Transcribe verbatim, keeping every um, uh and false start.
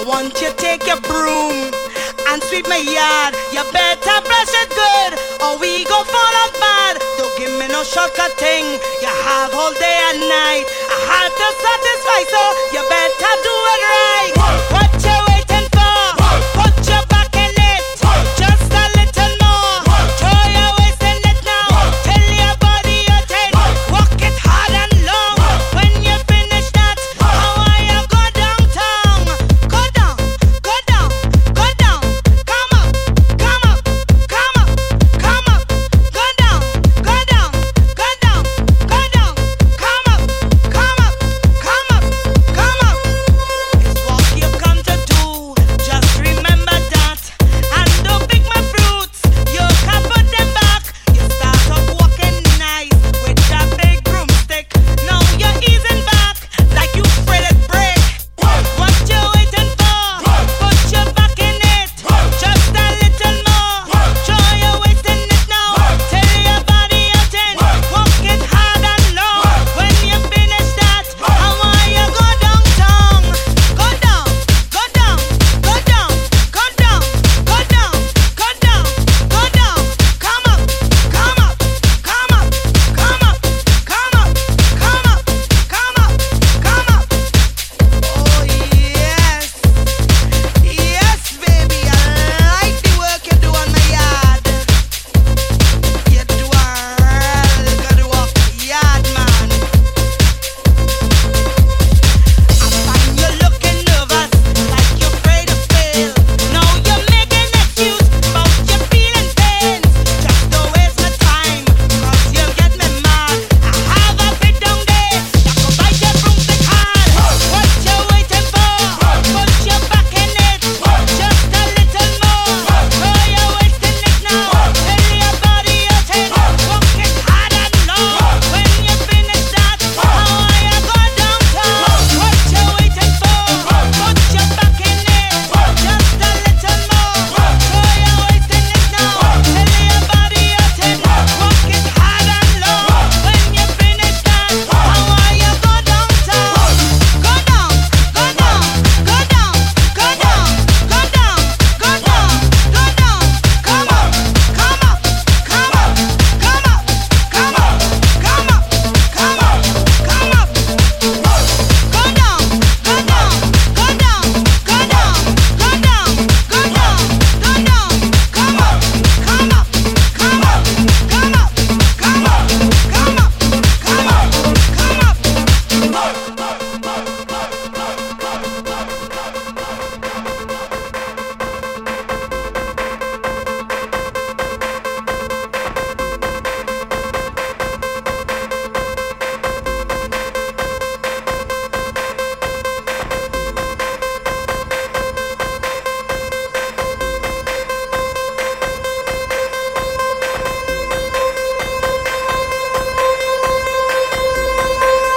I want you take your broom and sweep my yard. You better brush it good, or we go fall off bad. Don't give me no shortcut thing. You have all day and night. I have to satisfy, so you better do it right.